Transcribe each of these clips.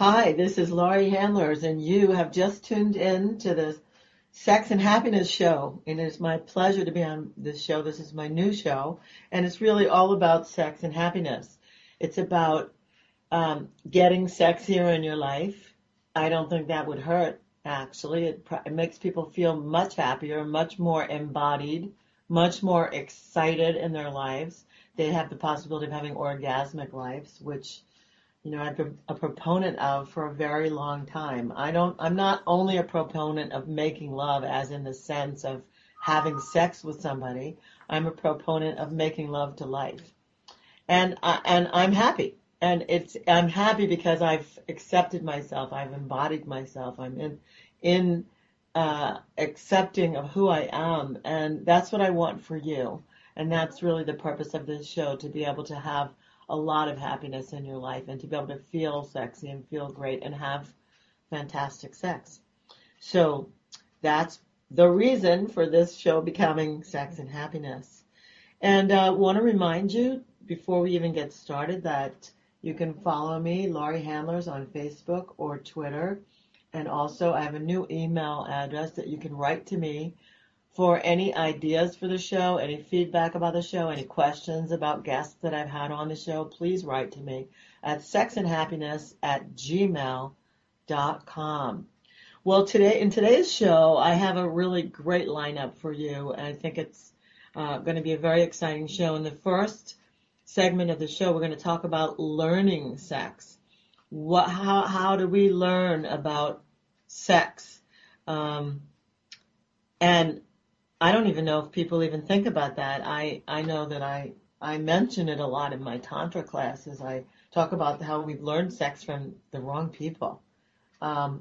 Hi, this is Laurie Handlers, and you have just tuned in to the Sex and Happiness Show. And it's my pleasure to be on this show. This is my new show, and it's really all about sex and happiness. It's about getting sexier in your life. I don't think that would hurt, actually. It makes people feel much happier, much more embodied, much more excited in their lives. They have the possibility of having orgasmic lives, which I've been a proponent of for a very long time. I'm not only a proponent of making love as in the sense of having sex with somebody. I'm a proponent of making love to life. And I'm happy. And I'm happy because I've accepted myself. I've embodied myself. I'm in accepting of who I am. And that's what I want for you. And that's really the purpose of this show, to be able to have a lot of happiness in your life and to be able to feel sexy and feel great and have fantastic sex. So that's the reason for this show becoming Sex and Happiness. And want to remind you, before we even get started, that you can follow me, Laurie Handlers, on Facebook or Twitter. And also I have a new email address that you can write to me for any ideas for the show, any feedback about the show, any questions about guests that I've had on the show. Please write to me at sexandhappiness@gmail.com. Well, in today's show, I have a really great lineup for you, and I think it's going to be a very exciting show. In the first segment of the show, we're going to talk about learning sex. How do we learn about sex? And I don't even know if people even think about that. I know that I mention it a lot in my Tantra classes. I talk about how we've learned sex from the wrong people. My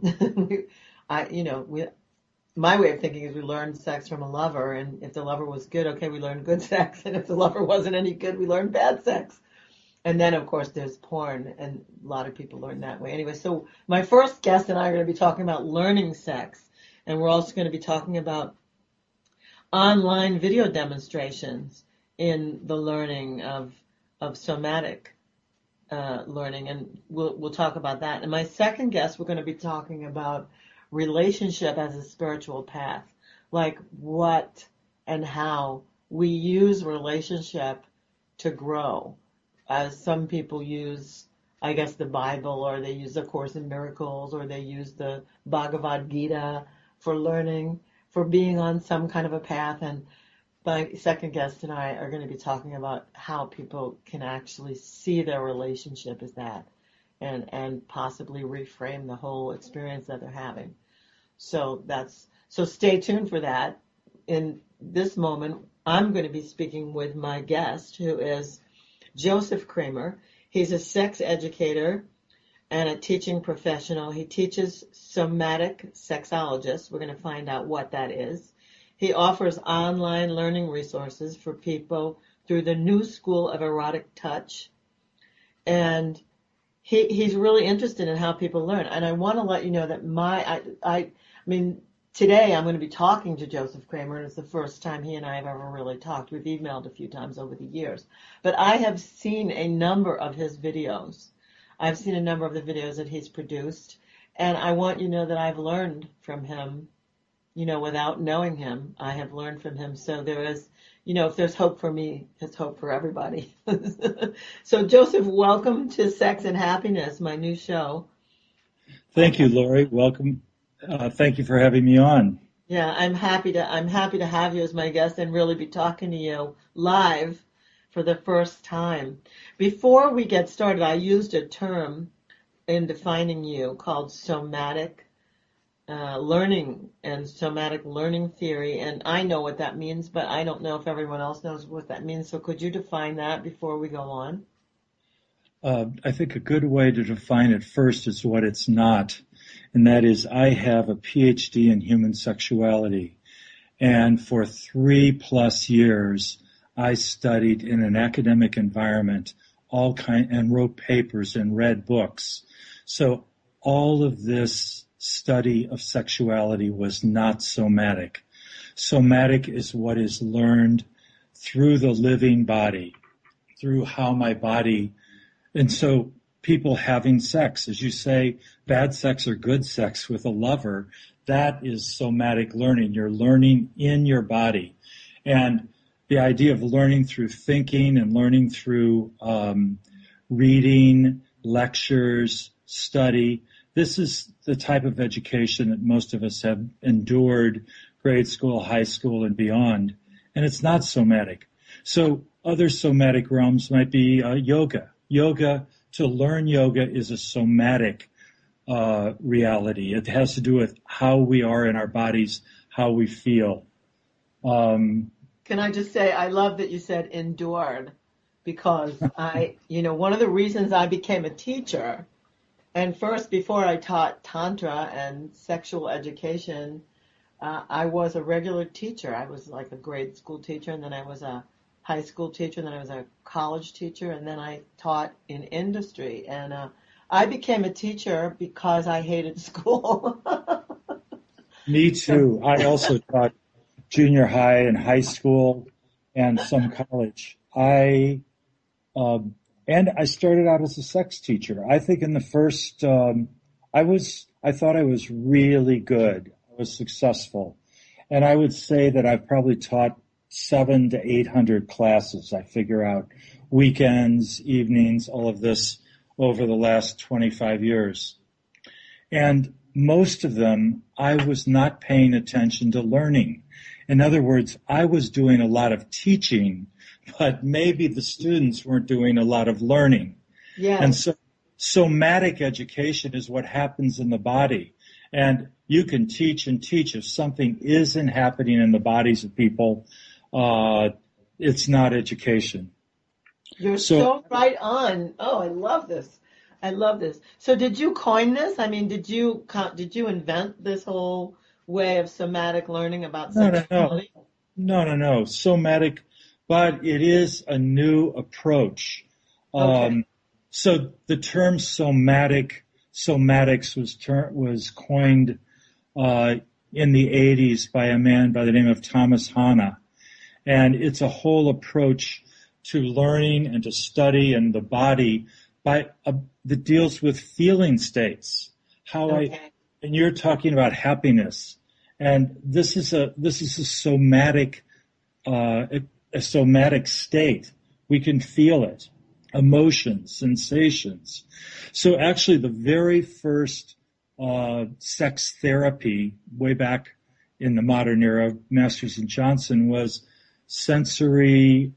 way of thinking is we learned sex from a lover, and if the lover was good, okay, we learned good sex, and if the lover wasn't any good, we learned bad sex. And then, of course, there's porn, and a lot of people learn that way. Anyway, so my first guest and I are going to be talking about learning sex, and we're also going to be talking about online video demonstrations in the learning of somatic learning, and we'll talk about that. And my second guest, we're going to be talking about relationship as a spiritual path, like what and how we use relationship to grow. As some people use, I guess, the Bible, or they use A Course in Miracles, or they use the Bhagavad Gita for learning, for being on some kind of a path. And my second guest and I are going to be talking about how people can actually see their relationship as that, and possibly reframe the whole experience that they're having. So stay tuned for that. In this moment, I'm going to be speaking with my guest, who is Joseph Kramer. He's a sex educator and a teaching professional. He teaches somatic sexologists. We're going to find out what that is. He offers online learning resources for people through the New School of Erotic Touch. And he's really interested in how people learn. And I want to let you know that today I'm going to be talking to Joseph Kramer, and it's the first time he and I have ever really talked. We've emailed a few times over the years. But I have seen a number of his videos. I've seen a number of the videos that he's produced, and I want you to know that I've learned from him, without knowing him. I have learned from him. So there is, if there's hope for me, there's hope for everybody. So Joseph, welcome to Sex and Happiness, my new show. Thank you, Laurie. Welcome. Thank you for having me on. Yeah, I'm happy to have you as my guest and really be talking to you live for the first time. Before we get started, I used a term in defining you called somatic learning and somatic learning theory, and I know what that means, but I don't know if everyone else knows what that means. So could you define that before we go on? I think a good way to define it first is what it's not, and that is I have a PhD in human sexuality, and for 3+ years I studied in an academic environment and wrote papers and read books. So all of this study of sexuality was not somatic. Somatic is what is learned through the living body, through how my body. And so people having sex. As you say, bad sex or good sex with a lover, that is somatic learning. You're learning in your body. And the idea of learning through thinking and learning through reading, lectures, study, this is the type of education that most of us have endured, grade school, high school, and beyond. And it's not somatic. So other somatic realms might be yoga. Yoga, to learn yoga is a somatic reality. It has to do with how we are in our bodies, how we feel. Can I just say, I love that you said endured, because one of the reasons I became a teacher, and first before I taught Tantra and sexual education, I was a regular teacher. I was like a grade school teacher, and then I was a high school teacher, and then I was a college teacher, and then I taught in industry. And I became a teacher because I hated school. Me too. I also taught junior high and high school and some college. And I started out as a sex teacher. I think in the first, I thought I was really good. I was successful. And I would say that I've probably taught 700 to 800 classes. I figure out weekends, evenings, all of this over the last 25 years. And most of them, I was not paying attention to learning. In other words, I was doing a lot of teaching, but maybe the students weren't doing a lot of learning. Yes. And so somatic education is what happens in the body. And you can teach and teach. If something isn't happening in the bodies of people, it's not education. You're so right on. Oh, I love this. I love this. So did you coin this? I mean, did you invent this whole way of somatic learning about sexuality? No. Somatic, but it is a new approach. Okay. So the term somatics was coined in the 80s by a man by the name of Thomas Hanna. And it's a whole approach to learning and to study and the body that deals with feeling states. And you're talking about happiness. And this is a somatic, a somatic state. We can feel it. Emotions, sensations. So actually the very first sex therapy way back in the modern era, Masters and Johnson, was sensory,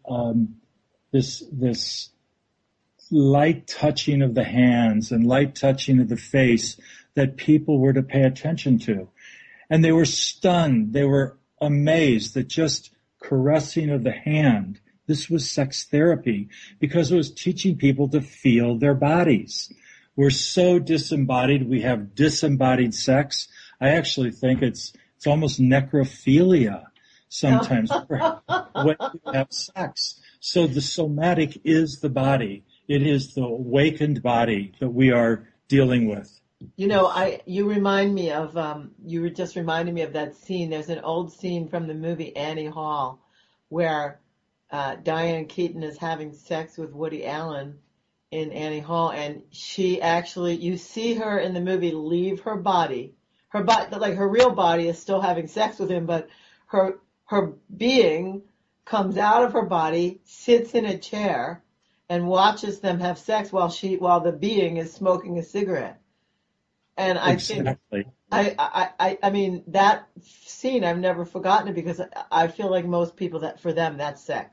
this light touching of the hands and light touching of the face that people were to pay attention to. And they were stunned. They were amazed that just caressing of the hand, this was sex therapy, because it was teaching people to feel their bodies. We're so disembodied. We have disembodied sex. I actually think it's almost necrophilia sometimes when you have sex. So the somatic is the body. It is the awakened body that we are dealing with. You remind me of, you were just reminding me of that scene. There's an old scene from the movie Annie Hall where Diane Keaton is having sex with Woody Allen in Annie Hall, and she actually, you see her in the movie leave her body, like her real body is still having sex with him, but her being comes out of her body, sits in a chair, and watches them have sex while the being is smoking a cigarette. And I think, I mean, that scene, I've never forgotten it, because I feel like most people, that for them, that's sex.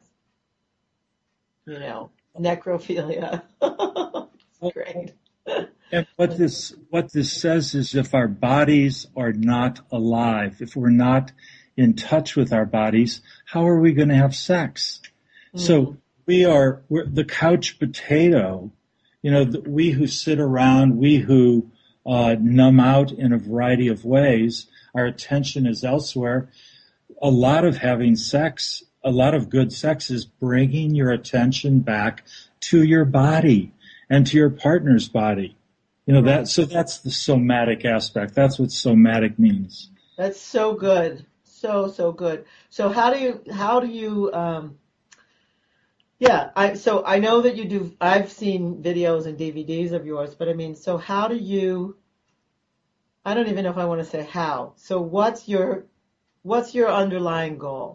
Necrophilia. It's great. And what this says is, if our bodies are not alive, if we're not in touch with our bodies, how are we going to have sex? So we're the couch potato, we who sit around, we who numb out in a variety of ways, our attention is elsewhere. A lot of having sex, a lot of good sex is bringing your attention back to your body and to your partner's body. So that's the somatic aspect. That's what somatic means. That's so good. So good. So how do you So I know that you do, I've seen videos and DVDs of yours, but I mean, so how do you, I don't even know if I want to say how. So what's your underlying goal?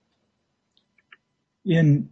In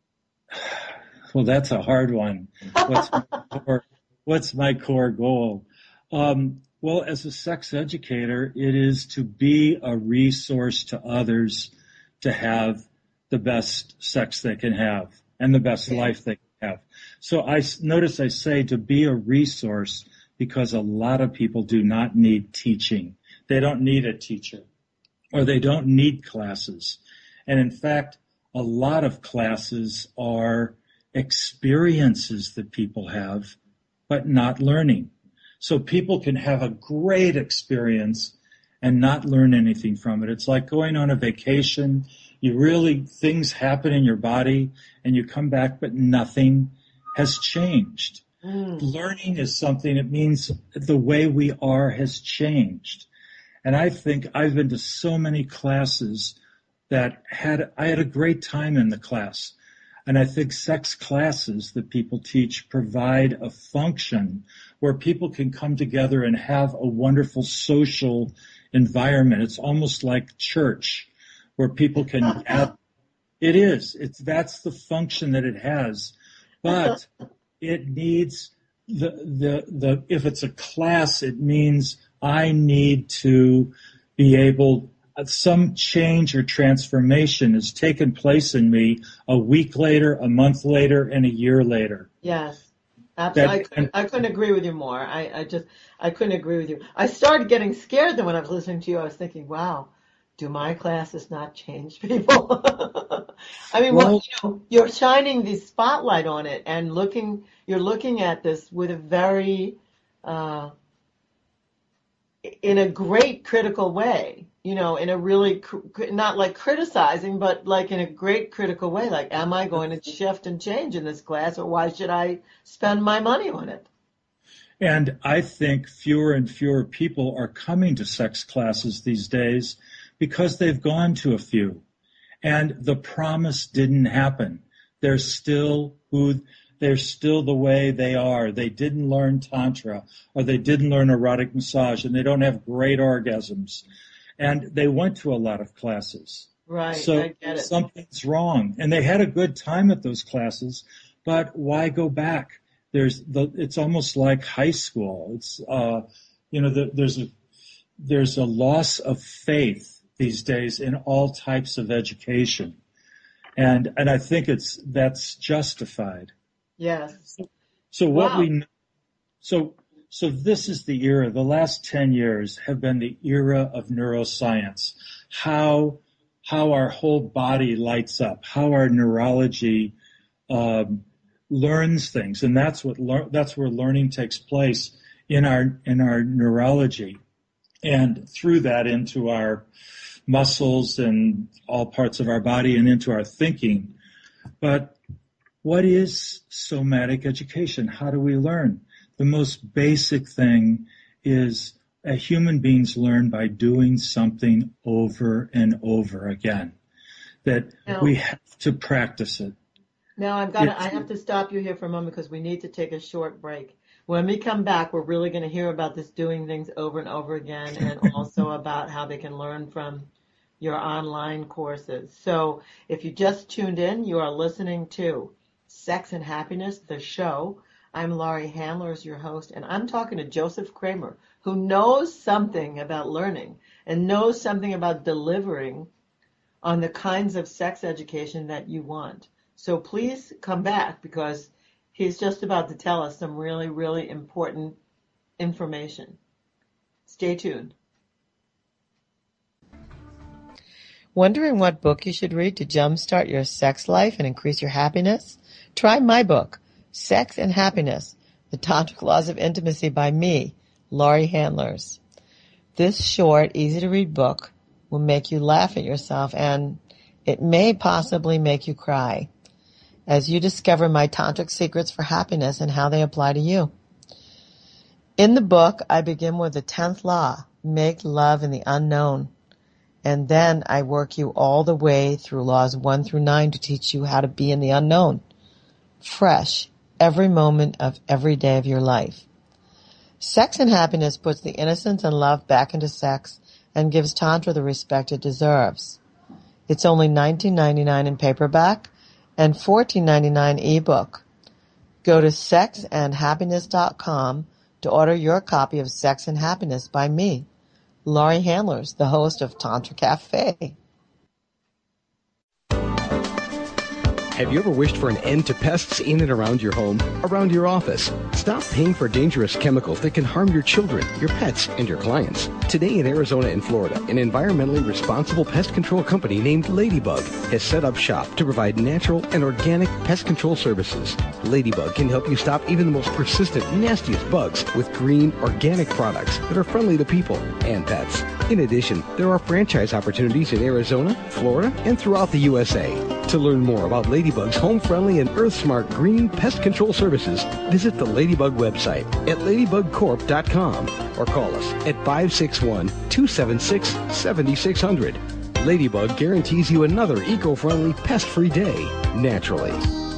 Well, that's a hard one. What's my core, what's my core goal? Well, as a sex educator, it is to be a resource to others to have the best sex they can have and the best Okay. life they can have. So notice I say to be a resource because a lot of people do not need teaching. They don't need a teacher or they don't need classes. And in fact, a lot of classes are experiences that people have, but not learning. So people can have a great experience and not learn anything from it. It's like going on a vacation. Things happen in your body and you come back, but nothing has changed. Mm. Learning is something, it means the way we are has changed. And I think I've been to so many classes I had a great time in the class. And I think sex classes that people teach provide a function where people can come together and have a wonderful social environment. It's almost like church where people can gather. It is. That's the function that it has. But it needs if it's a class, it means I need to be able some change or transformation has taken place in me a week later, a month later, and a year later. Yes, absolutely. I couldn't agree with you more. I couldn't agree with you. I started getting scared then when I was listening to you. I was thinking, wow, do my classes not change people? I mean, Well, you're shining the spotlight on it and you're looking at this with a very, uh, in a great critical way, in a really, not like criticizing, but like in a great critical way. Like, am I going to shift and change in this class, or why should I spend my money on it? and I think fewer and fewer people are coming to sex classes these days because they've gone to a few. And the promise didn't happen. They're still the way they are. They didn't learn tantra or they didn't learn erotic massage and they don't have great orgasms. And they went to a lot of classes. Right, So I get it. something's wrong. And they had a good time at those classes, but why go back? It's almost like high school. There's a loss of faith these days in all types of education. And I think that's justified. Yes. So Wow. so this is the era. The last 10 years have been the era of neuroscience. How our whole body lights up, how our neurology learns things, and that's where learning takes place in our neurology, and through that into our muscles and all parts of our body and into our thinking. But what is somatic education? How do we learn? The most basic thing is human beings learn by doing something over and over again, that Now, we have to practice it. now I have to stop you here for a moment because we need to take a short break. When we come back, we're really going to hear about this doing things over and over again and also about how they can learn from your online courses. So if you just tuned in, you are listening to Sex and Happiness, the show. I'm Laurie Handler as your host, and I'm talking to Joseph Kramer, who knows something about learning and knows something about delivering on the kinds of sex education that you want. So please come back because he's just about to tell us some really, really important information. Stay tuned. Wondering what book you should read to jumpstart your sex life and increase your happiness? Try my book, Sex and Happiness, The Tantric Laws of Intimacy by me, Laurie Handlers. This short, easy-to-read book will make you laugh at yourself and it may possibly make you cry as you discover my tantric secrets for happiness and how they apply to you. In the book, I begin with the 10th law, make love in the unknown. And then I work you all the way through laws 1 through 9 to teach you how to be in the unknown, fresh, every moment of every day of your life. Sex and Happiness puts the innocence and love back into sex and gives Tantra the respect it deserves. It's only $19.99 in paperback and $14.99 ebook. Go to sexandhappiness.com to order your copy of Sex and Happiness by me, Laurie Handlers, the host of Tantra Cafe. Have you ever wished for an end to pests in and around your home, around your office? Stop paying for dangerous chemicals that can harm your children, your pets, and your clients. Today in Arizona and Florida, an environmentally responsible pest control company named Ladybug has set up shop to provide natural and organic pest control services. Ladybug can help you stop even the most persistent, nastiest bugs with green, organic products that are friendly to people and pets. In addition, there are franchise opportunities in Arizona, Florida, and throughout the USA. To learn more about Ladybug's home-friendly and earth-smart green pest control services, visit the Ladybug website at ladybugcorp.com or call us at 561-276-7600. Ladybug guarantees you another eco-friendly, pest-free day, naturally.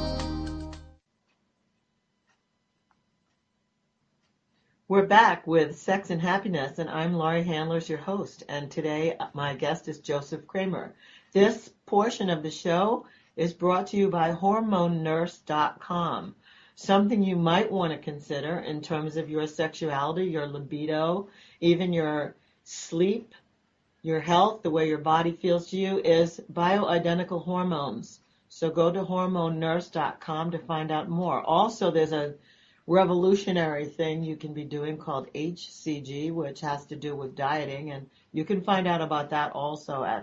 We're back with Sex and Happiness, and I'm Laurie Handlers, your host. And today my guest is Joseph Kramer. This portion of the show is brought to you by HormoneNurse.com, something you might want to consider in terms of your sexuality, your libido, even your sleep, your health, the way your body feels to you, is bioidentical hormones. So go to HormoneNurse.com to find out more. Also, there's a revolutionary thing you can be doing called HCG, which has to do with dieting, and you can find out about that also at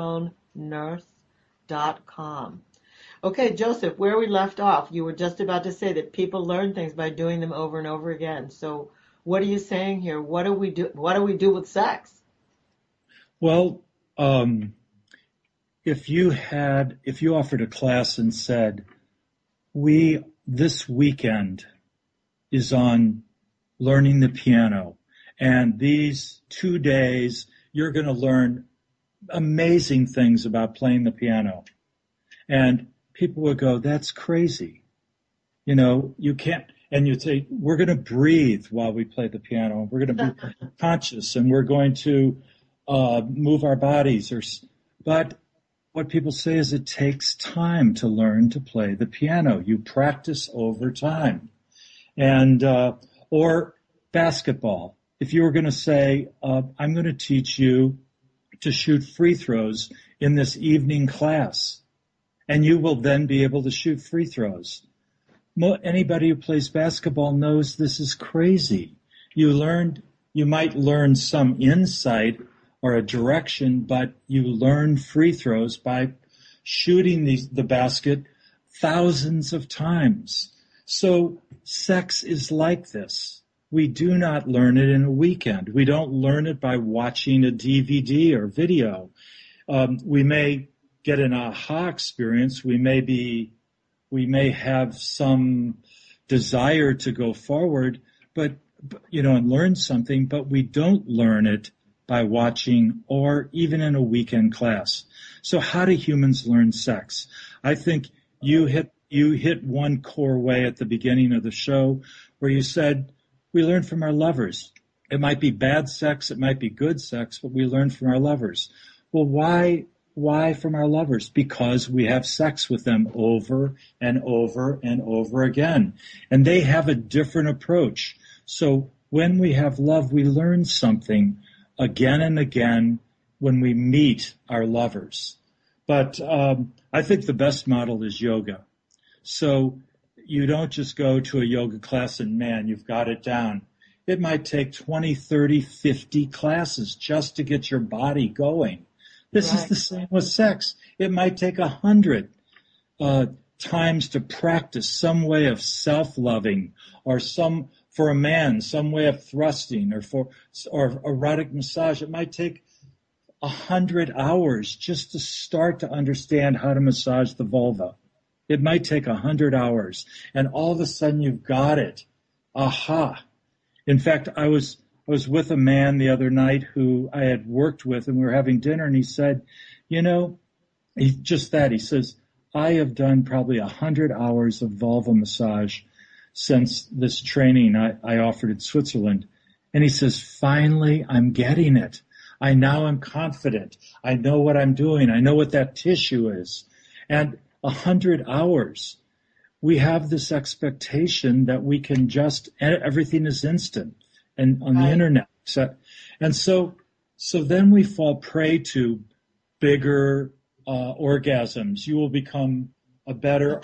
HormoneNurse.com. Okay, Joseph, where we left off, you were just about to say that people learn things by doing them over and over again. So what are you saying here? What do we do with sex? Well, if you offered a class and said, this weekend is on learning the piano, and these 2 days you're going to learn amazing things about playing the piano. And people would go, that's crazy. You can't, and you'd say, we're going to breathe while we play the piano. We're going to be conscious, and we're going to move our bodies. But what people say is it takes time to learn to play the piano. You practice over time. And, or basketball. If you were going to say, I'm going to teach you to shoot free throws in this evening class, and you will then be able to shoot free throws. Anybody who plays basketball knows this is crazy. You might learn some insight or a direction, but you learn free throws by shooting the basket thousands of times. So sex is like this. We do not learn it in a weekend. We don't learn it by watching a DVD or video. We may get an aha experience. We may have some desire to go forward, and learn something, but we don't learn it by watching or even in a weekend class. So how do humans learn sex? I think you hit one core way at the beginning of the show where you said we learn from our lovers. It might be bad sex, it might be good sex, but we learn from our lovers. Well, why from our lovers? Because we have sex with them over and over and over again. And they have a different approach. So when we have love, we learn something again and again when we meet our lovers. But I think the best model is yoga. So you don't just go to a yoga class and, man, you've got it down. It might take 20, 30, 50 classes just to get your body going. This is the same with sex. It might take 100 times to practice some way of self-loving, or for a man, some way of thrusting, or erotic massage. It might take 100 hours just to start to understand how to massage the vulva. It might take 100 hours, and all of a sudden you've got it. Aha. In fact, I was was with a man the other night who I had worked with, and we were having dinner, and he said, you know, he says, I have done probably 100 hours of vulva massage since this training I offered in Switzerland. And he says, finally, I'm getting it. I now am confident. I know what I'm doing. I know what that tissue is. And 100 hours. We have this expectation that we can just, everything is instant and on the internet. And so then we fall prey to bigger orgasms. You will become a better,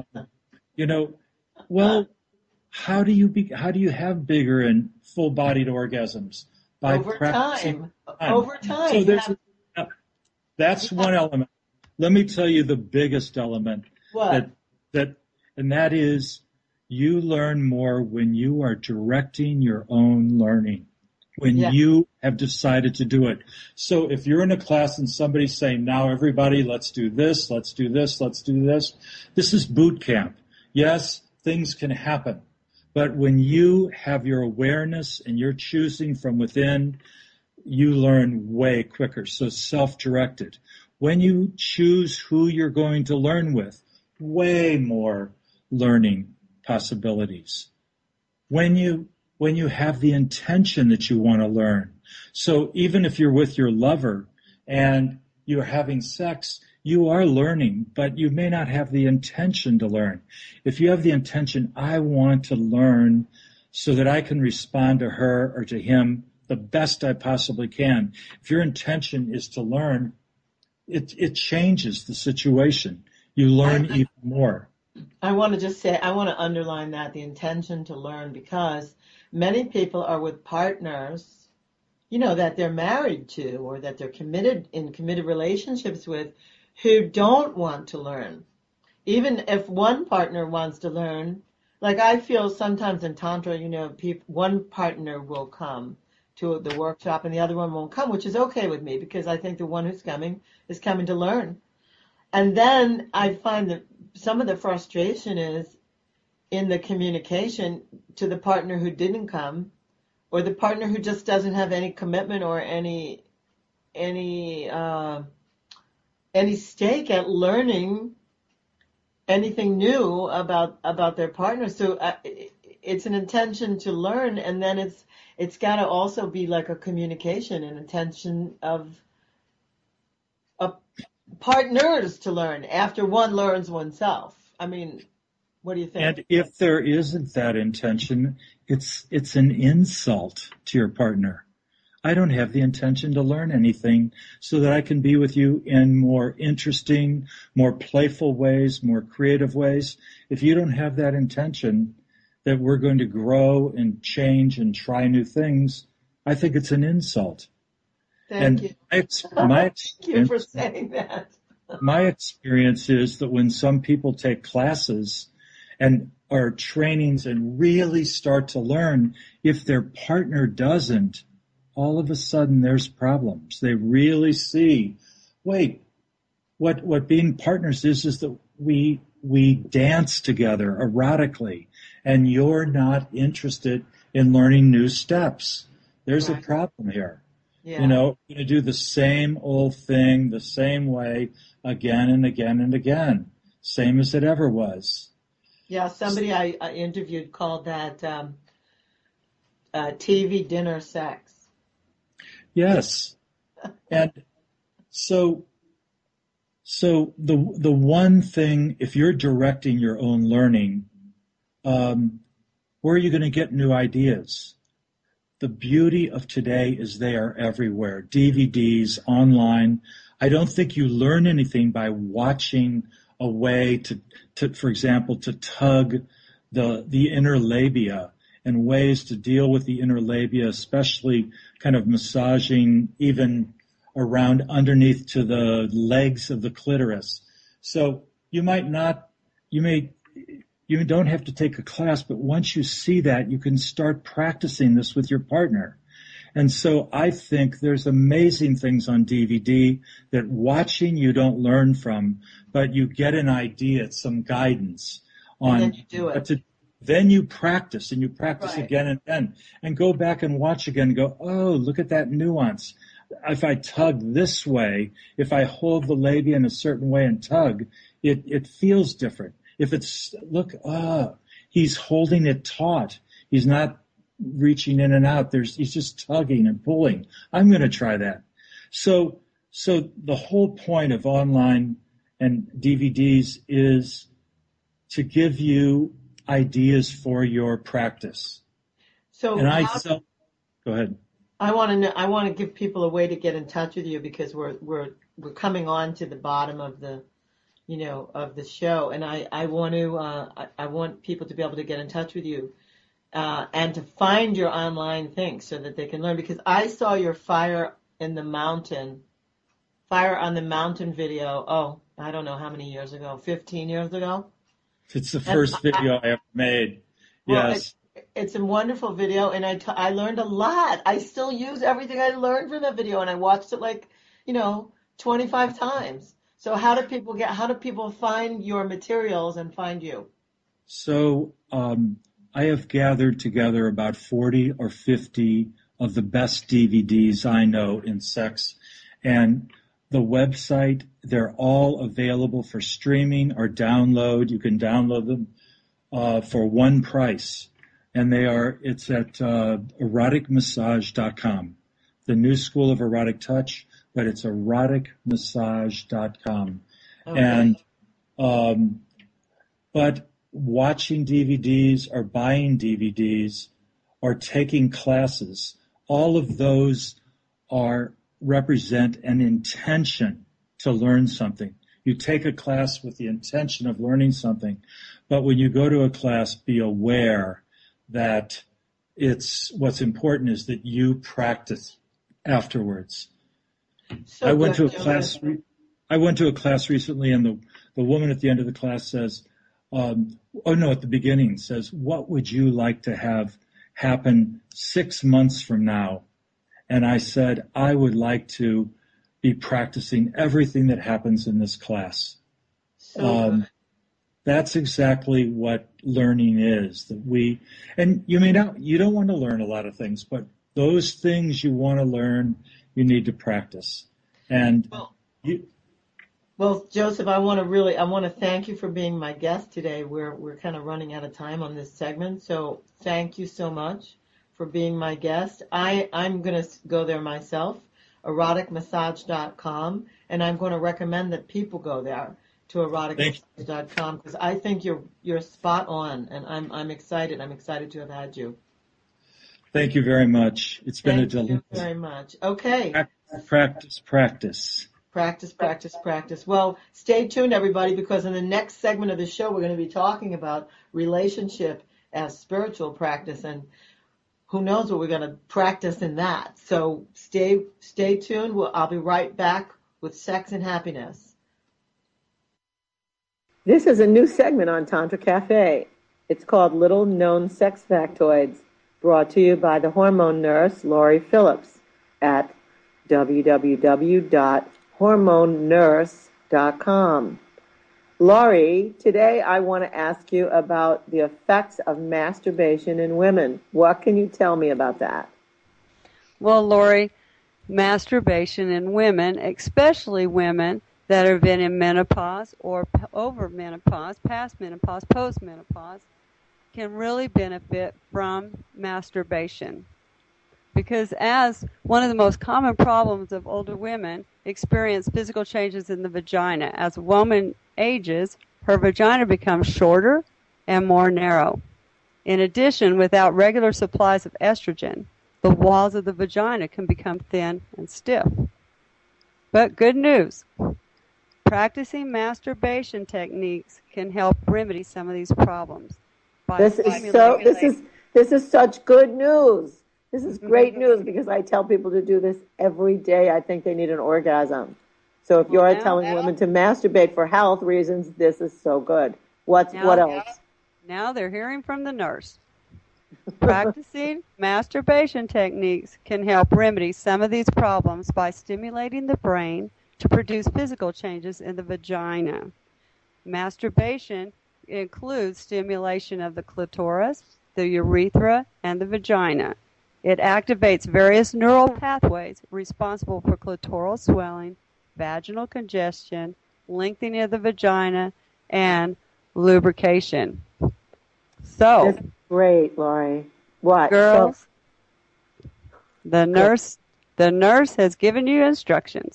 well, how do you have bigger and full-bodied orgasms? By over practicing time. Over time. So that's one element. Let me tell you the biggest element. What? And that is you learn more when you are directing your own learning, when you have decided to do it. So if you're in a class and somebody's saying, now everybody, let's do this, let's do this, let's do this. This is boot camp. Yes, things can happen. But when you have your awareness and you're choosing from within, you learn way quicker. So self-directed. When you choose who you're going to learn with, way more learning possibilities. When you have the intention that you want to learn. So even if you're with your lover and you're having sex, you are learning, but you may not have the intention to learn. If you have the intention, I want to learn so that I can respond to her or to him the best I possibly can. If your intention is to learn, it changes the situation. You learn even more. I want to just say, I want to underline that, the intention to learn, because many people are with partners, that they're married to or that they're committed relationships with, who don't want to learn. Even if one partner wants to learn, like I feel sometimes in Tantra, one partner will come to the workshop and the other one won't come, which is okay with me because I think the one who's coming is coming to learn. And then I find that some of the frustration is in the communication to the partner who didn't come, or the partner who just doesn't have any commitment or any stake at learning anything new about their partner. So it's an intention to learn, and then it's got to also be like a communication, an intention of partners to learn after one learns oneself. I mean, what do you think? And if there isn't that intention, it's an insult to your partner. I don't have the intention to learn anything so that I can be with you in more interesting, more playful ways, more creative ways. If you don't have that intention that we're going to grow and change and try new things, I think it's an insult. Thank you. Thank you for saying that. My experience is that when some people take classes and or trainings and really start to learn, if their partner doesn't, all of a sudden there's problems. They really see, wait, what being partners is that we dance together erotically, and you're not interested in learning new steps. There's a problem here. Yeah. You're going to do the same old thing the same way again and again and again, same as it ever was. Yeah, somebody I interviewed called that TV dinner sex. Yes. And so the one thing, if you're directing your own learning, where are you going to get new ideas? The beauty of today is they are everywhere. DVDs, online. I don't think you learn anything by watching a way to for example, to tug the inner labia and ways to deal with the inner labia, especially kind of massaging even around underneath to the legs of the clitoris. So you don't have to take a class, but once you see that, you can start practicing this with your partner. And so I think there's amazing things on DVD that watching you don't learn from, but you get an idea, some guidance on and then you do it. Then you practice, and you practice Right. again and again, and go back and watch again and go, oh, look at that nuance. If I tug this way, if I hold the labia in a certain way and tug, it feels different. If it's, look, he's holding it taut. He's not reaching in and out. He's just tugging and pulling. I'm going to try that. So the whole point of online and DVDs is to give you ideas for your practice. So And go ahead. I want to give people a way to get in touch with you, because we're coming on to the bottom of the of the show, and I want people to be able to get in touch with you and to find your online thing so that they can learn, because I saw your Fire on the Mountain video, I don't know how many years ago, 15 years ago. It's the first video I ever made. Well, Yes. It's a wonderful video, and I learned a lot. I still use everything I learned from that video, and I watched it 25 times. So how do people find your materials and find you? So I have gathered together about 40 or 50 of the best DVDs I know in sex, and the website, they're all available for streaming or download. You can download them for one price. And it's at eroticmassage.com, the new school of erotic touch, but it's eroticmassage.com. Okay. And, but watching DVDs or buying DVDs or taking classes, all of those represent an intention to learn something. You take a class with the intention of learning something, but when you go to a class, be aware that what's important is that you practice afterwards. So I went to a class recently, and the woman at the end of the class says, at the beginning says, what would you like to have happen 6 months from now? And I said, I would like to be practicing everything that happens in this class. That's exactly what learning is. And you don't want to learn a lot of things, but those things you want to learn, you need to practice. And well, Joseph, I want to thank you for being my guest today. We're kind of running out of time on this segment, so thank you so much for being my guest. I'm going to go there myself, eroticmassage.com, and I'm going to recommend that people go there to eroticmassage.com, because I think you're spot on, and I'm excited. I'm excited to have had you. Thank you very much. It's been a delight. Thank you very much. Okay. Practice. Well, stay tuned, everybody, because in the next segment of the show, we're going to be talking about relationship as spiritual practice, and who knows what we're going to practice in that. So stay tuned. I'll be right back with Sex and Happiness. This is a new segment on Tantra Cafe. It's called Little Known Sex Factoids, brought to you by the hormone nurse, Laurie Phillips, at www.hormonenurse.com. Laurie, today I want to ask you about the effects of masturbation in women. What can you tell me about that? Well, Laurie, masturbation in women, especially women that have been in menopause or over menopause, past menopause, post-menopause, can really benefit from masturbation. Because as one of the most common problems of older women experience physical changes in the vagina. As a woman ages, her vagina becomes shorter and more narrow. In addition, without regular supplies of estrogen, the walls of the vagina can become thin and stiff. But good news. Practicing masturbation techniques can help remedy some of these problems. This is such good news. This is great news, because I tell people to do this every day. I think they need an orgasm. So if you're telling women to masturbate for health reasons, this is so good. What else? Now they're hearing from the nurse. Practicing masturbation techniques can help remedy some of these problems by stimulating the brain to produce physical changes in the vagina. Masturbation includes stimulation of the clitoris, the urethra, and the vagina. It activates various neural pathways responsible for clitoral swelling, vaginal congestion, lengthening of the vagina, and lubrication. So, That's great, Lori. What? girls, the nurse has given you instructions.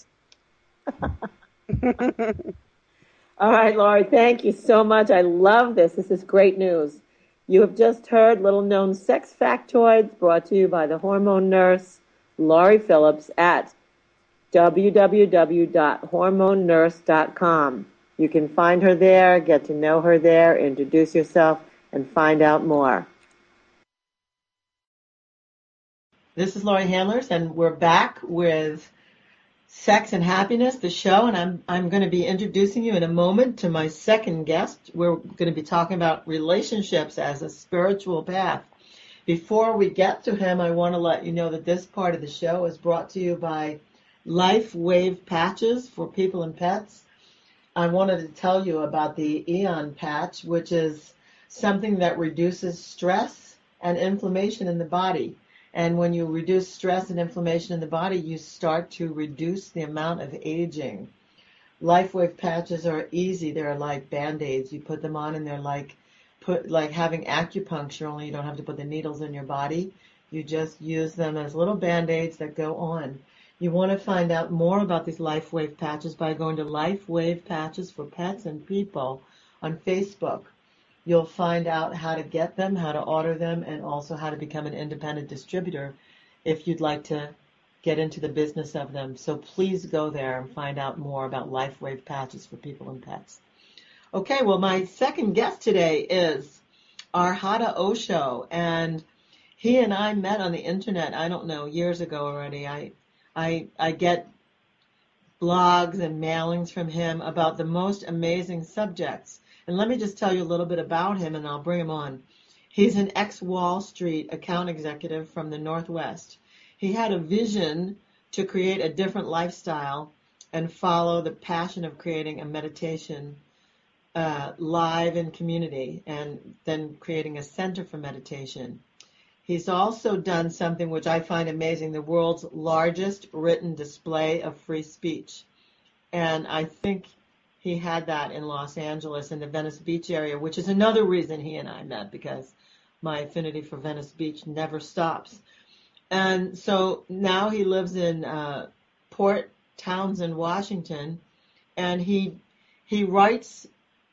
All right, Lori, thank you so much. I love this. This is great news. You have just heard little-known sex factoids brought to you by the hormone nurse, Lori Phillips, at www.hormonenurse.com. You can find her there, get to know her there, introduce yourself, and find out more. This is Lori Handlers, and we're back with Sex and Happiness, the show, and I'm going to be introducing you in a moment to my second guest. We're going to be talking about relationships as a spiritual path. Before we get to him, I want to let you know that this part of the show is brought to you by Life Wave Patches for People and Pets. I wanted to tell you about the Eon Patch, which is something that reduces stress and inflammation in the body. And when you reduce stress and inflammation in the body, you start to reduce the amount of aging. LifeWave patches are easy. They're like Band-Aids. You put them on and they're like having acupuncture, only you don't have to put the needles in your body. You just use them as little Band-Aids that go on. You want to find out more about these LifeWave patches by going to LifeWave Patches for Pets and People on Facebook. You'll find out how to get them, how to order them, and also how to become an independent distributor if you'd like to get into the business of them. So please go there and find out more about LifeWave Patches for People and Pets. Okay, well, my second guest today is Arhata Osho, and he and I met on the internet, I don't know, years ago already. I get blogs and mailings from him about the most amazing subjects. And let me just tell you a little bit about him, and I'll bring him on. He's an ex-Wall Street account executive from the Northwest. He had a vision to create a different lifestyle and follow the passion of creating a meditation live in community and then creating a center for meditation. He's also done something which I find amazing, the world's largest written display of free speech. And I think he had that in Los Angeles in the Venice Beach area, which is another reason he and I met, because my affinity for Venice Beach never stops. And so now he lives in Port Townsend, Washington, and he writes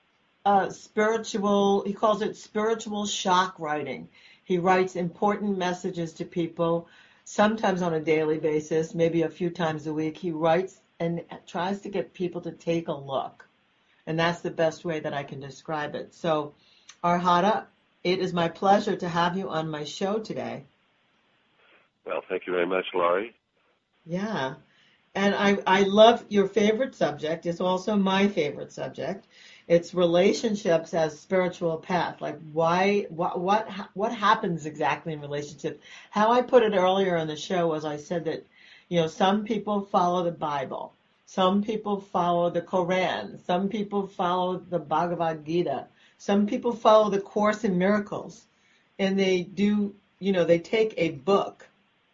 he calls it spiritual shock writing. He writes important messages to people, sometimes on a daily basis, maybe a few times a week. He writes and tries to get people to take a look. And that's the best way that I can describe it. So, Arhata, it is my pleasure to have you on my show today. Well, thank you very much, Laurie. Yeah. And I love your favorite subject. It's also my favorite subject. It's relationships as spiritual path. Like what happens exactly in relationships? How I put it earlier in the show was I said that, some people follow the Bible. Some people follow the Quran. Some people follow the Bhagavad Gita. Some people follow the Course in Miracles. And they do, they take a book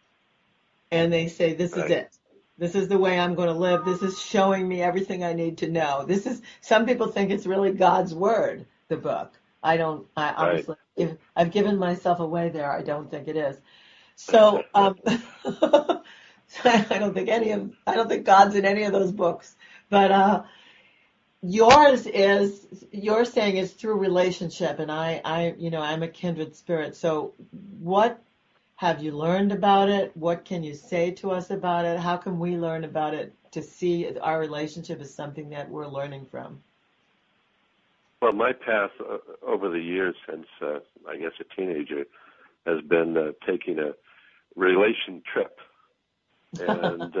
and they say, this is it. This is the way I'm going to live. This is showing me everything I need to know. Some people think it's really God's word, the book. Obviously, if I've given myself away there, I don't think it is. So, I don't think God's in any of those books. But, you're saying is through relationship, and I'm a kindred spirit. So what have you learned about it? What can you say to us about it? How can we learn about it to see our relationship as something that we're learning from? Well, my path over the years since, I guess, a teenager has been taking a relation trip. And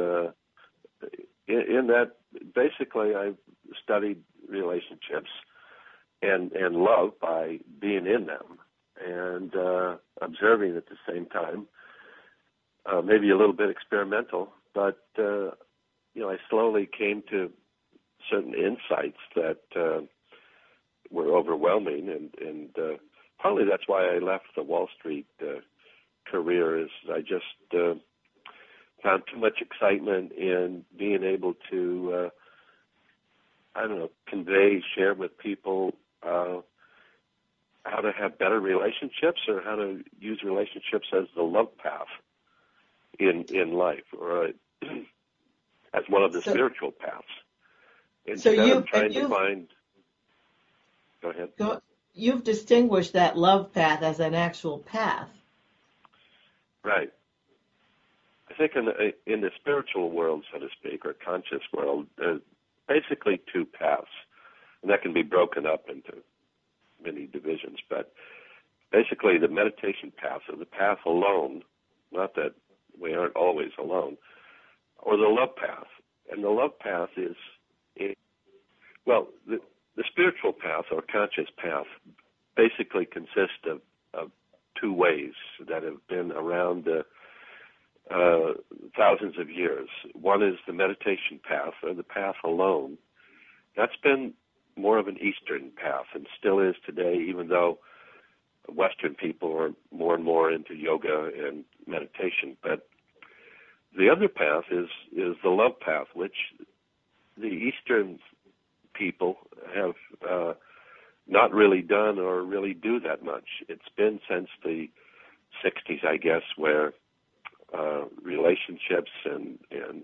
in that, basically, I've studied relationships and love by being in them and observing at the same time, maybe a little bit experimental, but, I slowly came to certain insights that were overwhelming, and partly that's why I left the Wall Street career. Is I just found too much excitement in being able to, convey, share with people how to have better relationships, or how to use relationships as the love path in life, or as one of the spiritual paths. Instead of trying to find. Go ahead. You've distinguished that love path as an actual path. Right. I think in the spiritual world, so to speak, or conscious world, there's basically two paths, and that can be broken up into many divisions. But basically, the meditation path, or the path alone, not that we aren't always alone, or the love path. And the love path is, the spiritual path or conscious path basically consists of two ways that have been around thousands of years. One is the meditation path, or the path alone. That's been more of an Eastern path, and still is today, even though Western people are more and more into yoga and meditation. But the other path is the love path, which the Eastern people have not really done or really do that much. It's been since the 60s, I guess, where relationships and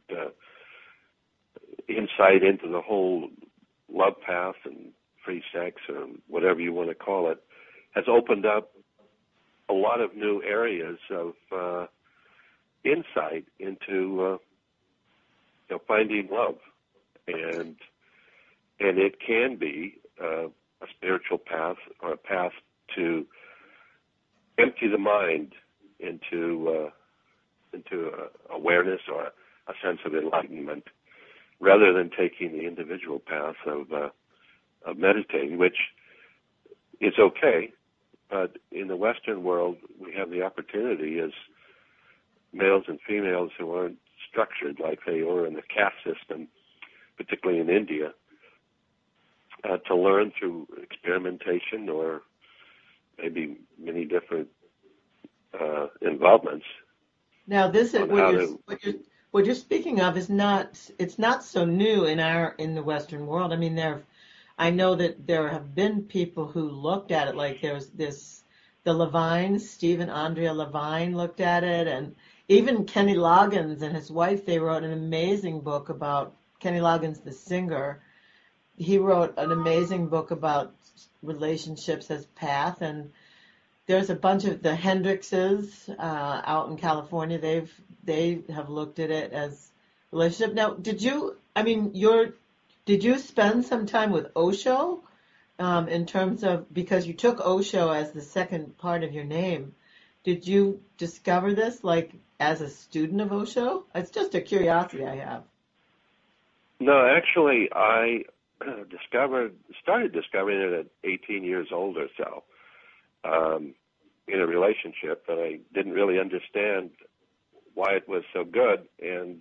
insight into the whole love path and free sex, or whatever you want to call it, has opened up a lot of new areas of insight into finding love, and it can be a spiritual path, or a path to empty the mind into awareness, or a sense of enlightenment, rather than taking the individual path of meditating, which is okay. But in the Western world, we have the opportunity as males and females who aren't structured like they were in the caste system, particularly in India, to learn through experimentation, or maybe many different involvements. Now, this is what you're speaking of is it's not so new in the Western world. I mean, I know that there have been people who looked at it, like there's the Levine, Stephen Andrea Levine looked at it, and even Kenny Loggins and his wife, they wrote an amazing book about Kenny Loggins, the singer. He wrote an amazing book about relationships as path, and there's a bunch of the Hendrixes out in California. They have looked at it as relationship. Now, did you spend some time with Osho in terms of, because you took Osho as the second part of your name? Did you discover this like as a student of Osho? It's just a curiosity I have. No, actually, I started discovering it at 18 years old or so, in a relationship that I didn't really understand why it was so good, and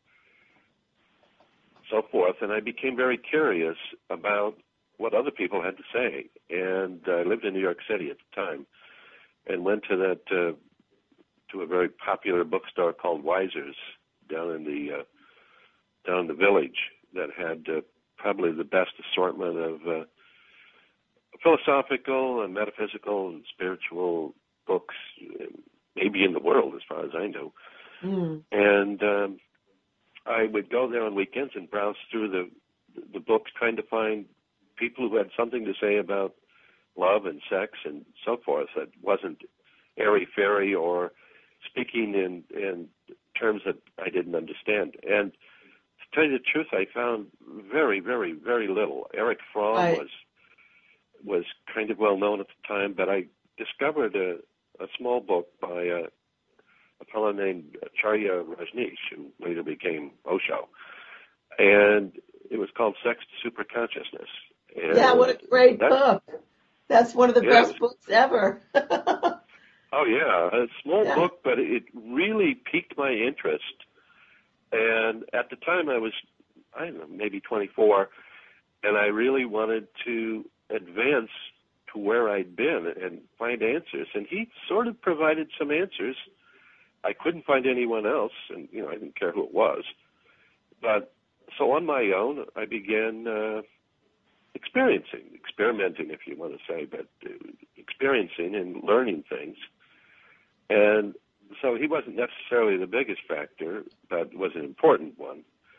so forth. And I became very curious about what other people had to say. And I lived in New York City at the time, and went to to a very popular bookstore called Weiser's down in the village, that had probably the best assortment of philosophical and metaphysical and spiritual books, maybe in the world, as far as I know. Mm. And I would go there on weekends and browse through the books, trying to find people who had something to say about love and sex and so forth that wasn't airy-fairy or speaking in terms that I didn't understand. And to tell you the truth, I found very, very, very little. Erich Fromm was kind of well known at the time, but I discovered a small book by a fellow named Acharya Rajneesh, who later became Osho, and it was called Sex to Superconsciousness. And yeah, what a great book! That's one of the best books ever. Oh yeah, a small book, but it really piqued my interest. And at the time, I was, I don't know, maybe 24, and I really wanted to advance to where I'd been and find answers. And he sort of provided some answers. I couldn't find anyone else, and I didn't care who it was. But so on my own, I began experimenting, if you want to say, but experiencing and learning things. And so he wasn't necessarily the biggest factor, but was an important one.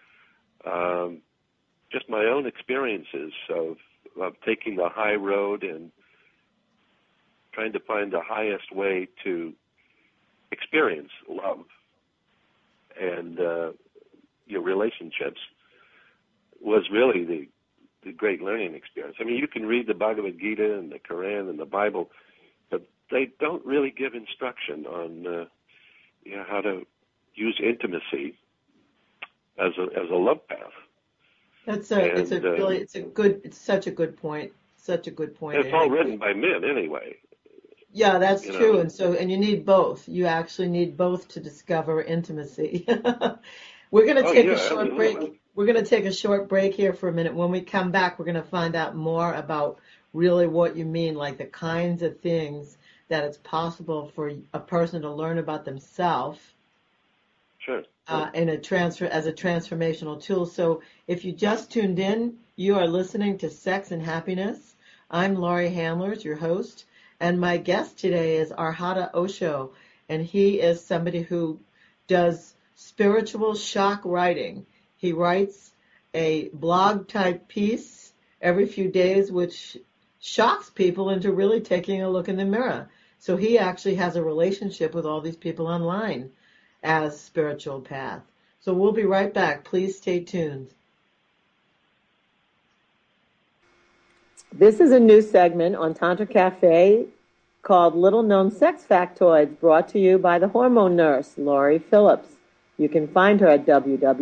Just my own experiences of taking the high road and trying to find the highest way to experience love and your relationships was really the great learning experience. I mean, you can read the Bhagavad Gita and the Quran and the Bible, but they don't really give instruction on how to use intimacy as a love path. It's such a good point. Such a good point. It's all written by men anyway. Yeah, that's true. And you need both. You actually need both to discover intimacy. We're going to take a short break. We're going to take a short break here for a minute. When we come back, we're going to find out more about really what you mean, like the kinds of things that it's possible for a person to learn about themselves. Sure. As a transformational tool. So if you just tuned in, you are listening to Sex and Happiness. I'm Laurie Handlers, your host, and my guest today is Arhata Osho, and he is somebody who does spiritual shock writing. He writes a blog-type piece every few days, which shocks people into really taking a look in the mirror. So he actually has a relationship with all these people online as spiritual path. So we'll be right back. Please stay tuned. This is a new segment on Tantra Cafe called Little Known Sex Factoids, brought to you by the hormone nurse, Laurie Phillips. You can find her at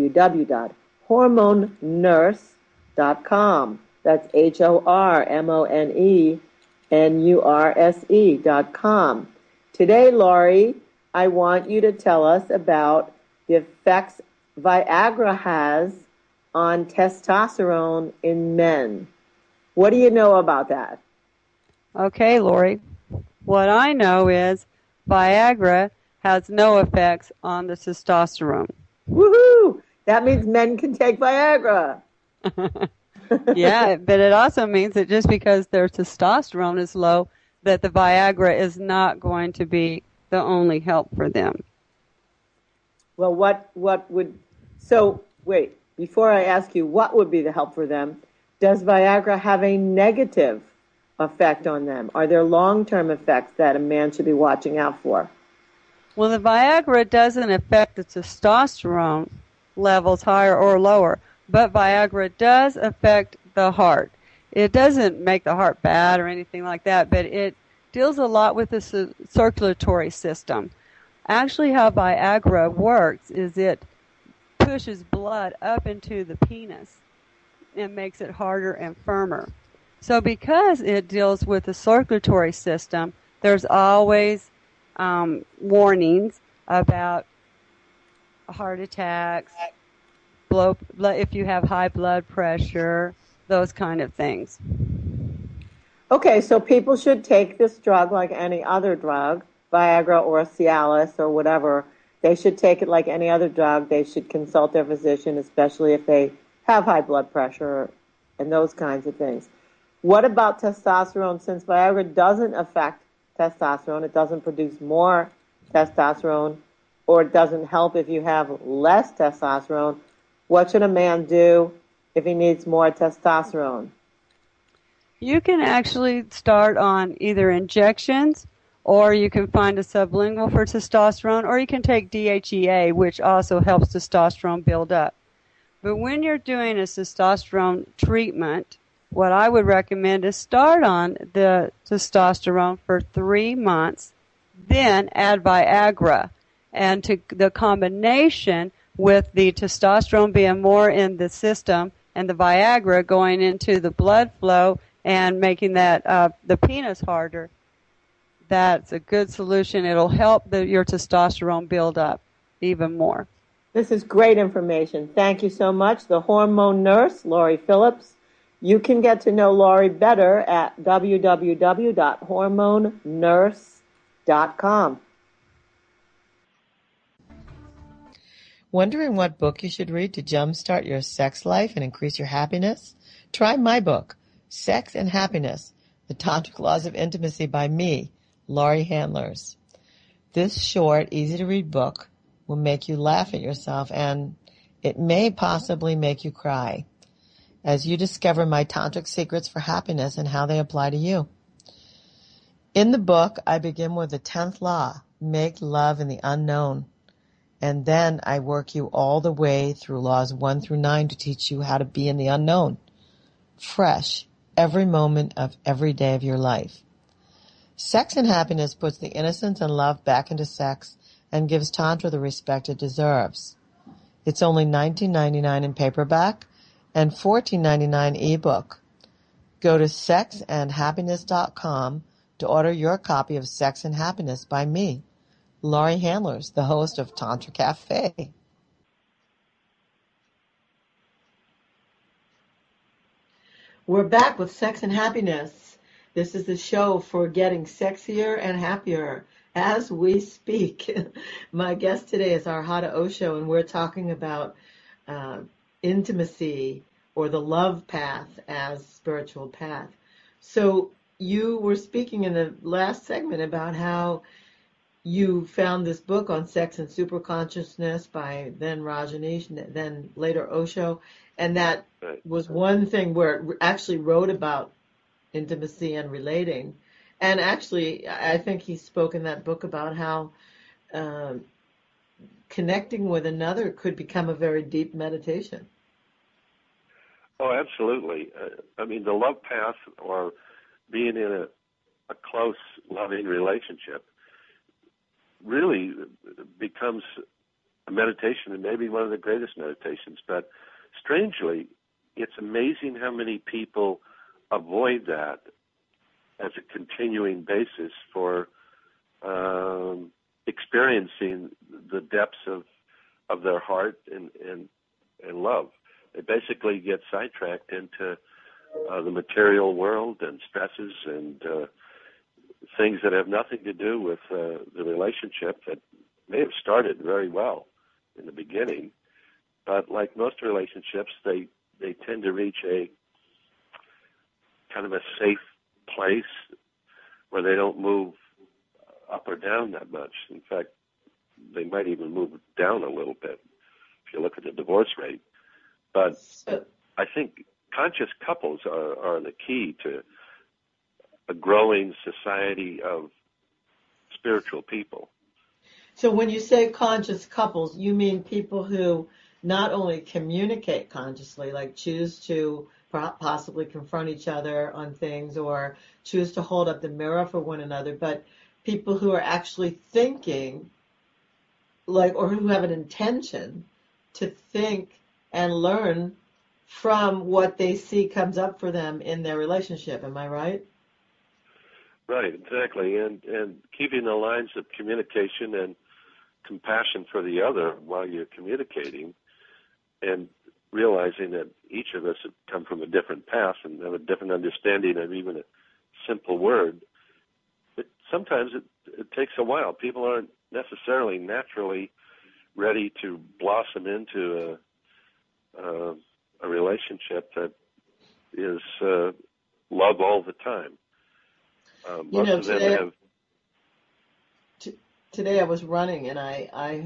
www.hormonenurse.com. That's HORMONENURSE.com. Today, Laurie, I want you to tell us about the effects Viagra has on testosterone in men. What do you know about that? Okay, Laurie. What I know is Viagra has no effects on the testosterone. Woohoo! That means men can take Viagra. Yeah, but it also means that just because their testosterone is low, that the Viagra is not going to be the only help for them. Well, wait, before I ask you what would be the help for them, does Viagra have a negative effect on them? Are there long-term effects that a man should be watching out for? Well, the Viagra doesn't affect the testosterone levels higher or lower, but Viagra does affect the heart. It doesn't make the heart bad or anything like that, but it deals a lot with the circulatory system. Actually, how Viagra works is it pushes blood up into the penis and makes it harder and firmer. So because it deals with the circulatory system, there's always warnings about heart attacks, if you have high blood pressure, those kind of things. Okay, so people should take this drug like any other drug, Viagra or Cialis or whatever. They should take it like any other drug. They should consult their physician, especially if they have high blood pressure and those kinds of things. What about testosterone? Since Viagra doesn't affect testosterone, it doesn't produce more testosterone, or it doesn't help if you have less testosterone, what should a man do if he needs more testosterone? You can actually start on either injections, or you can find a sublingual for testosterone, or you can take DHEA, which also helps testosterone build up. But when you're doing a testosterone treatment, what I would recommend is start on the testosterone for 3 months, then add Viagra. And to the combination with the testosterone being more in the system and the Viagra going into the blood flow and making that the penis harder, that's a good solution. It'll help your testosterone build up even more. This is great information. Thank you so much. The hormone nurse, Laurie Phillips. You can get to know Laurie better at www.hormonenurse.com. Wondering what book you should read to jumpstart your sex life and increase your happiness? Try my book, Sex and Happiness, The Tantric Laws of Intimacy by me, Laurie Handlers. This short, easy-to-read book will make you laugh at yourself, and it may possibly make you cry as you discover my tantric secrets for happiness and how they apply to you. In the book, I begin with the 10th law, make love in the unknown. And then I work you all the way through laws 1 through 9 to teach you how to be in the unknown, fresh, every moment of every day of your life. Sex and Happiness puts the innocence and love back into sex and gives Tantra the respect it deserves. It's only $19.99 in paperback and $14.99 ebook. Go to sexandhappiness.com to order your copy of Sex and Happiness by me, Laurie Handlers, the host of Tantra Cafe. We're back with Sex and Happiness. This is the show for getting sexier and happier as we speak. My guest today is Arhata Osho, and we're talking about intimacy or the love path as spiritual path. So you were speaking in the last segment about how you found this book on sex and superconsciousness by then Rajneesh, then later Osho, and that was one thing where it actually wrote about intimacy and relating. And actually, I think he spoke in that book about how connecting with another could become a very deep meditation. Oh, absolutely. I mean, the love path or being in a close, loving relationship really becomes a meditation, and maybe one of the greatest meditations. But strangely, it's amazing how many people avoid that as a continuing basis for experiencing the depths of their heart and love. They basically get sidetracked into the material world and stresses and things that have nothing to do with the relationship that may have started very well in the beginning, but like most relationships, they tend to reach a kind of a safe place where they don't move up or down that much. In fact, they might even move down a little bit if you look at the divorce rate. But I think conscious couples are the key to a growing society of spiritual people. So when you say conscious couples, you mean people who not only communicate consciously, like choose to possibly confront each other on things or choose to hold up the mirror for one another, but people who are actually thinking, like, or who have an intention to think and learn from what they see comes up for them in their relationship. Am I right? Right, exactly. And keeping the lines of communication and compassion for the other while you're communicating, and realizing that each of us have come from a different path and have a different understanding of even a simple word. But sometimes it takes a while. People aren't necessarily naturally ready to blossom into a relationship that is love all the time. Most of them have. Today I was running, and I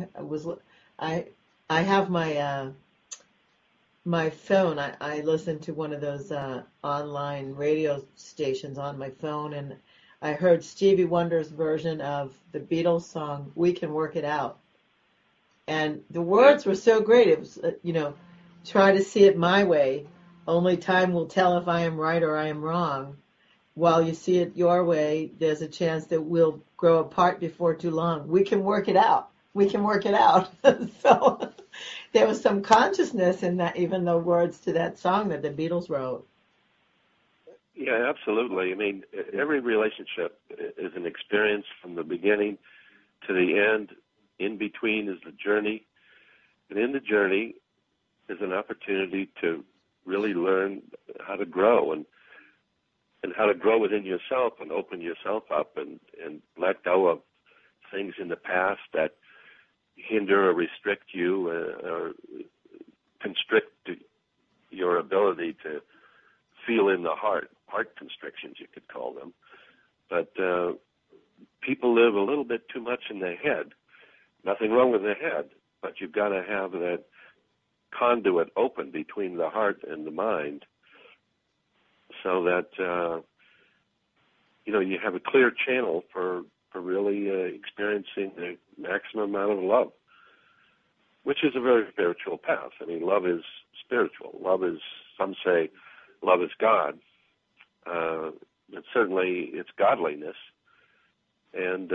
have my my phone. I listen to one of those online radio stations on my phone, and I heard Stevie Wonder's version of the Beatles song "We Can Work It Out," and the words were so great. It was try to see it my way. Only time will tell if I am right or I am wrong. While you see it your way, there's a chance that we'll grow apart before too long. We can work it out. We can work it out. So there was some consciousness in that, even the words to that song that the Beatles wrote. Yeah, absolutely. I mean, every relationship is an experience from the beginning to the end. In between is the journey. And in the journey is an opportunity to really learn how to grow and how to grow within yourself and open yourself up and let go of things in the past that hinder or restrict you or constrict your ability to feel in the heart constrictions, you could call them. But people live a little bit too much in their head. Nothing wrong with their head, but you've got to have that conduit open between the heart and the mind so that, you have a clear channel for really experiencing the maximum amount of love, which is a very spiritual path. I mean, love is spiritual. Love is, some say, love is God. But certainly it's godliness. And,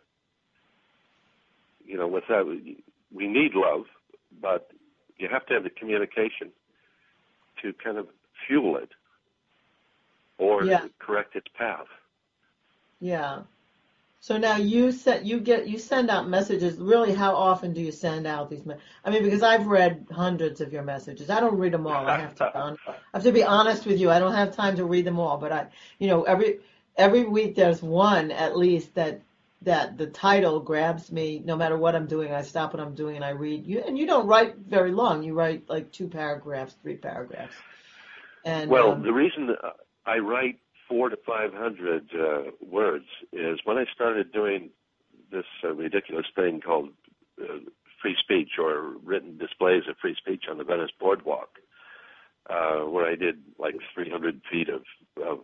with that, we need love, but you have to have the communication to kind of fuel it or to correct its path. Yeah. So now you send out messages. Really, how often do you send out these messages? I mean, because I've read hundreds of your messages. I don't read them all. I have to be honest with you. I don't have time to read them all. But every week there's one at least that the title grabs me. No matter what I'm doing, I stop what I'm doing and I read. And you don't write very long. You write like 2 paragraphs, 3 paragraphs. And the reason I write 400 to 500 words is when I started doing this ridiculous thing called free speech or written displays of free speech on the Venice Boardwalk, where I did like 300 feet of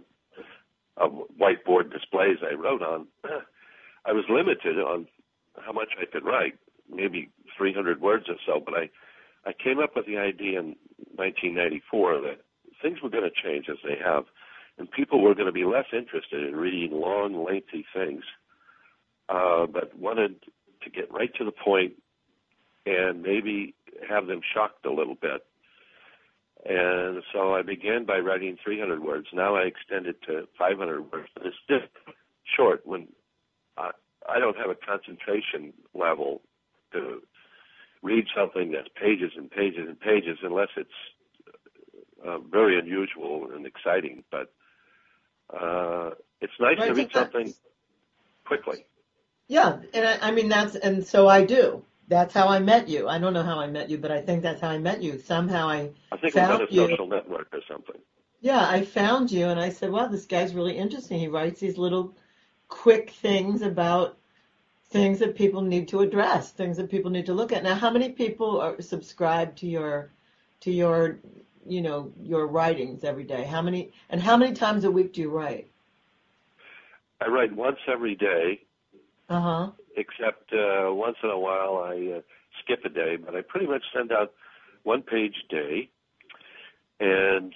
whiteboard displays I wrote on. I was limited on how much I could write, maybe 300 words or so, but I came up with the idea in 1994 that things were going to change as they have. And people were going to be less interested in reading long, lengthy things, but wanted to get right to the point and maybe have them shocked a little bit. And so I began by writing 300 words. Now I extend it to 500 words. But it's just short when I don't have a concentration level to read something that's pages and pages and pages unless it's very unusual and exciting. But it's nice to read something quickly. Yeah, and so I do. That's how I met you. I don't know how I met you, but I think that's how I met you. Somehow I think found it was on a social network or something. Yeah, I found you, and I said, wow, this guy's really interesting. He writes these little quick things about things that people need to address, things that people need to look at. Now, how many people are subscribed to your your writings every day? How many times a week do you write? I write once every day. Uh-huh. Except once in a while I skip a day, but I pretty much send out 1 page a day. And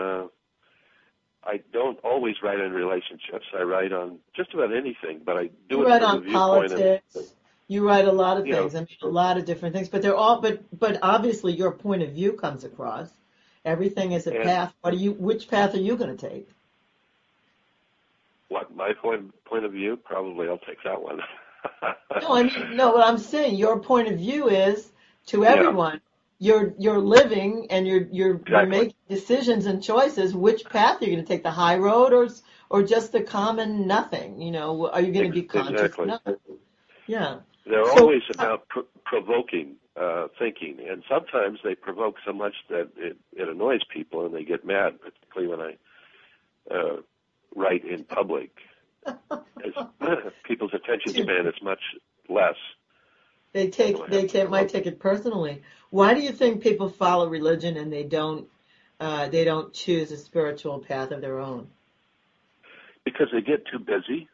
I don't always write on relationships. I write on just about anything, but I do it from the viewpoint of... You write on politics. You write a lot of things. I mean, a lot of different things. But they're all. But obviously, your point of view comes across. Everything is a path. Which path are you going to take? What, my point of view? Probably I'll take that one. No, what I'm saying, your point of view is to everyone. You're living and you're making decisions and choices. Which path are you going to take? The high road or just the common nothing? Are you going to be conscious? Exactly. Nothing? Yeah. They're always about provoking thinking, and sometimes they provoke so much that it annoys people and they get mad, particularly when I write in public. People's attention span is much less. They might take it personally. Why do you think people follow religion and they don't choose a spiritual path of their own? Because they get too busy,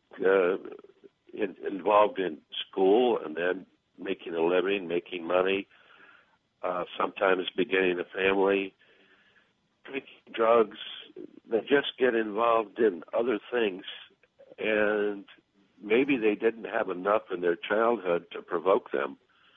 involved in school and then making a living, making money, sometimes beginning a family, drinking drugs. They just get involved in other things, and maybe they didn't have enough in their childhood to provoke them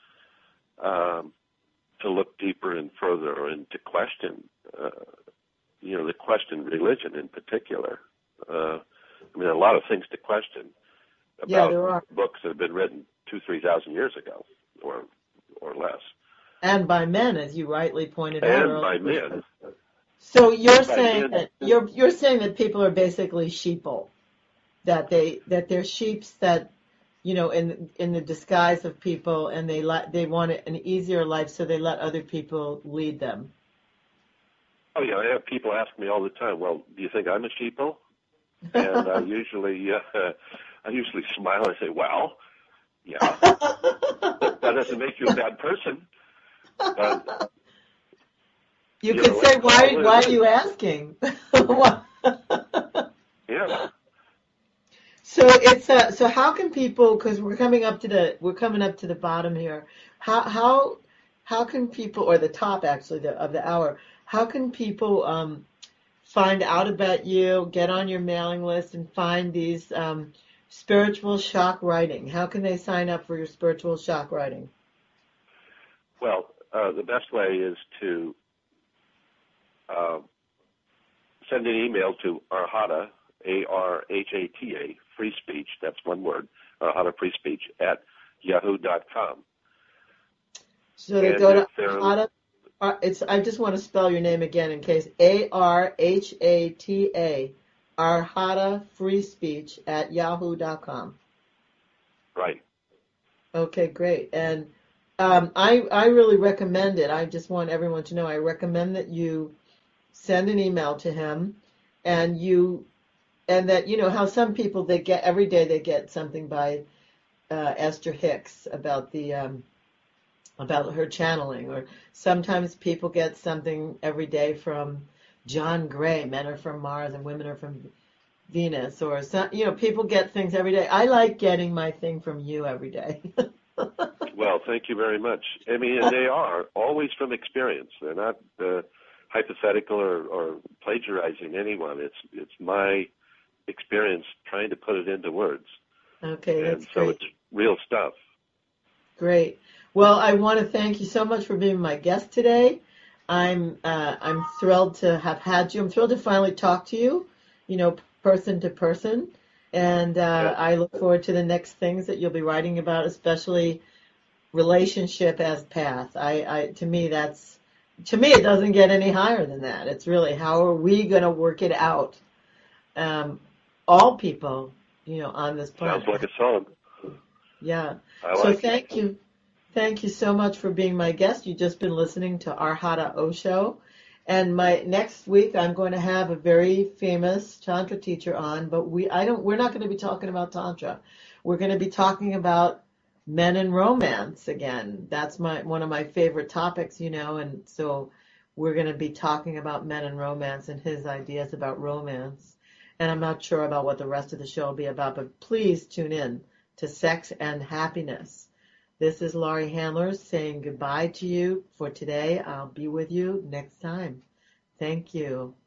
to look deeper and further and to question, to question religion in particular. There are a lot of things to question about books that have been written 2,000-3,000 years ago or less. And by men, as you rightly pointed out earlier. And by men. So you're Right. saying And that you're saying that people are basically sheeple, that they're sheeps that, in the disguise of people, and they want an easier life, so they let other people lead them. oh yeah, I have people ask me all the time, well, do you think I'm a sheeple? And I usually smile and say, well, yeah, that doesn't make you a bad person, but You could say, why are you asking? Yeah. So how can people, because we're coming up to the bottom here. How can people, or the top actually of the hour, how can people find out about you, get on your mailing list, and find these spiritual shock writing? How can they sign up for your spiritual shock writing? Well, the best way is to send an email to Arhata, Arhata, free speech, that's one word, Arhata free speech, at yahoo.com. So they go to Arhata. I just want to spell your name again in case. Arhata, Arhata free speech at yahoo.com. Right. Okay, great. And I really recommend it. I just want everyone to know I recommend that you send an email to him, and that how some people every day they get something by Esther Hicks about about her channeling, or sometimes people get something every day from John Gray. Men are from Mars and women are from Venus, or some, people get things every day. I like getting my thing from you every day. Well, thank you very much. I mean, and they are always from experience. They're not hypothetical or plagiarizing anyone. It's my experience trying to put it into words. Okay, that's and so great. it's real stuff. Great. Well, I want to thank you so much for being my guest today. I'm thrilled to have had you. I'm thrilled to finally talk to you, person to person. And I look forward to the next things that you'll be writing about, especially relationship as path. To me, it doesn't get any higher than that. It's really, how are we going to work it out? All people, on this planet. Sounds like a song. Yeah. So thank you. Thank you so much for being my guest. You've just been listening to Arhata Osho. And next week I'm going to have a very famous Tantra teacher on, but we're not going to be talking about Tantra. We're going to be talking about men and romance again. That's one of my favorite topics, and so we're going to be talking about men and romance and his ideas about romance. And I'm not sure about what the rest of the show will be about, but please tune in to Sex and Happiness. This is Laurie Handler saying goodbye to you for today. I'll be with you next time. Thank you.